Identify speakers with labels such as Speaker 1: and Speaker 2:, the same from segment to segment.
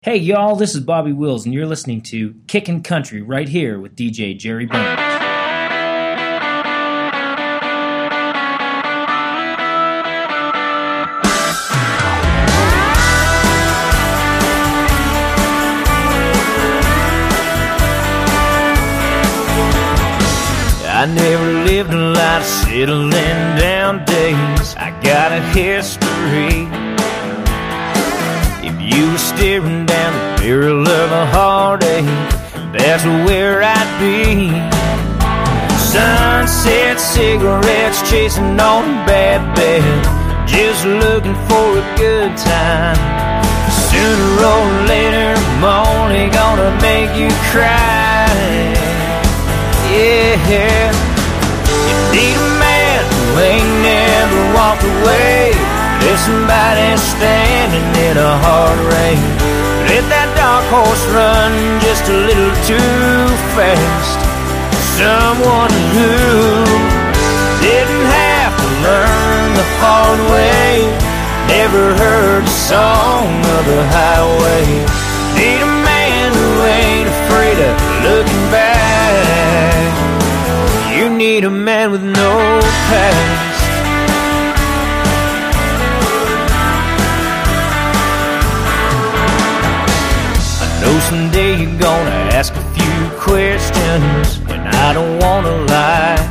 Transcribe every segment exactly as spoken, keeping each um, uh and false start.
Speaker 1: Hey y'all, this is Bobby Wills, and you're listening to Kickin' Country right here with D J Jerry Burns.
Speaker 2: I never lived a lot of settling down days. I got a history. If you were staring down the barrel of a heartache, that's where I'd be. Sunset cigarettes, chasing on a bad bed, just looking for a good time. Sooner or later, I'm only gonna make you cry. Yeah, you need a man who ain't never walked away. There's somebody standing in a hard rain. Let that dark horse run just a little too fast. Someone who didn't have to learn the hard way, never heard the song of the highway. Need a man who ain't afraid of looking back. You need a man with no past. I know someday you're gonna ask a few questions, and I don't wanna lie.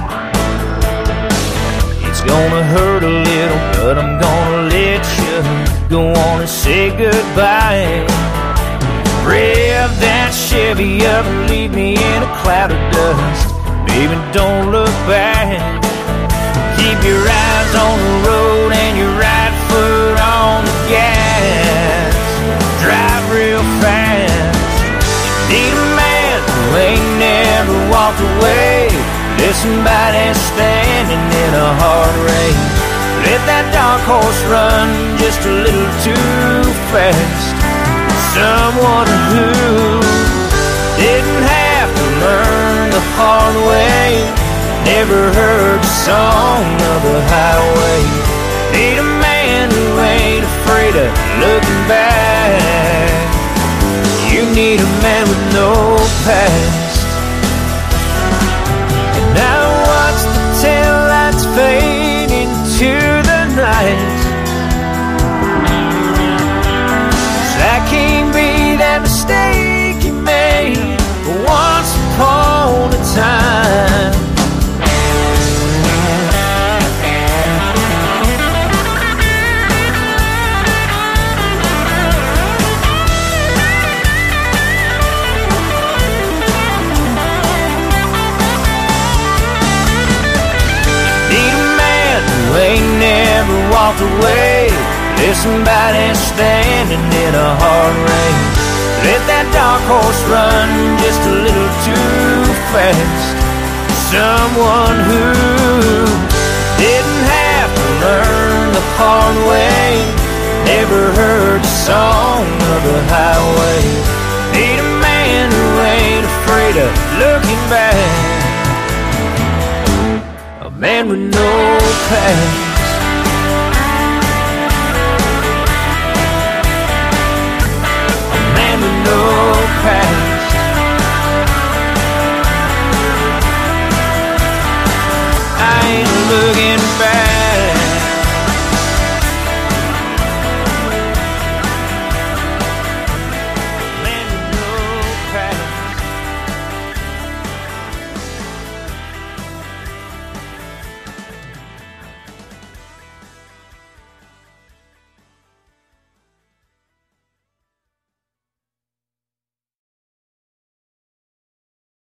Speaker 2: It's gonna hurt a little, but I'm gonna let you go on and say goodbye. Rev that Chevy up and leave me in a cloud of dust. Baby, don't look back. Keep your eyes on the road and your right foot on the gas. Drive real fast. You need a man who ain't never walked away. There's somebody standing in a hard rain. Let that dark horse run just a little too fast. Someone who didn't have to learn the hard way, never heard the song of the highway. Need a man who ain't afraid of looking back. You need a man with no past. And now watch the tail lights fade into the night. 'Cause I can't be that mistake you made once upon a time. Need a man who ain't never walked away. There's somebody standing in a hard rain. Let that dark horse run just a little too fast. Someone who didn't have to learn the hard way, never heard the song of the highway. Need a man who ain't afraid of looking back. A man with no past.